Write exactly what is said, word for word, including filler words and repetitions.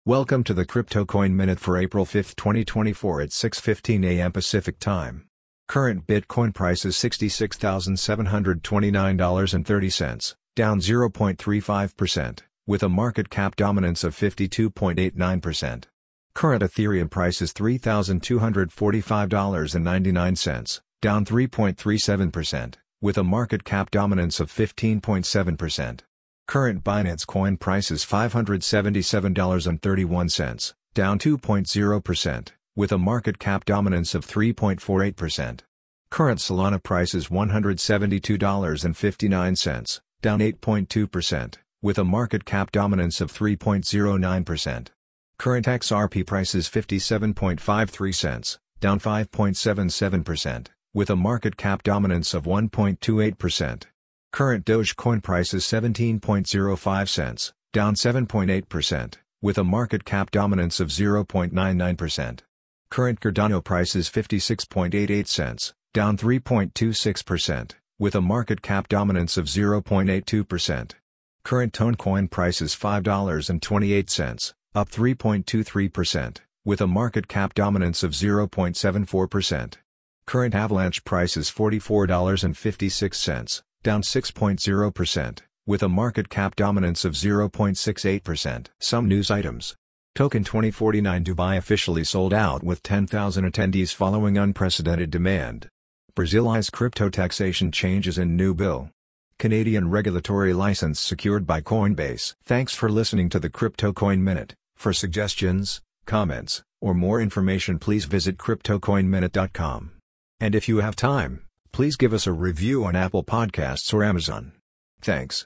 Welcome to the Crypto Coin Minute for April fifth twenty twenty-four at six fifteen a m Pacific Time. Current Bitcoin price is sixty-six thousand seven hundred twenty-nine dollars and thirty cents, down zero point three five percent, with a market cap dominance of fifty-two point eight nine percent. Current Ethereum price is three thousand two hundred forty-five dollars and ninety-nine cents, down three point three seven percent, with a market cap dominance of fifteen point seven percent. Current Binance Coin price is five hundred seventy-seven dollars and thirty-one cents, down two point zero percent, with a market cap dominance of three point four eight percent. Current Solana price is one hundred seventy-two dollars and fifty-nine cents, down eight point two percent, with a market cap dominance of three point zero nine percent. Current X R P price is fifty-seven point five three cents, down five point seven seven percent, with a market cap dominance of one point two eight percent. Current Dogecoin price is seventeen point zero five cents, down seven point eight percent, with a market cap dominance of zero point nine nine percent. Current Cardano price is fifty-six point eight eight cents, down three point two six percent, with a market cap dominance of zero point eight two percent. Current Toncoin price is five dollars and twenty-eight cents, up three point two three percent, with a market cap dominance of zero point seven four percent. Current Avalanche price is forty-four dollars and fifty-six cents, down six point zero percent, with a market cap dominance of zero point six eight percent. Some news items. Token twenty forty-nine Dubai officially sold out with ten thousand attendees following unprecedented demand. Brazil eyes crypto taxation changes in new bill. Canadian regulatory license secured by Coinbase. Thanks for listening to the Crypto Coin Minute. For suggestions, comments, or more information, please visit crypto coin minute dot com. And if you have time, please give us a review on Apple Podcasts or Amazon. Thanks.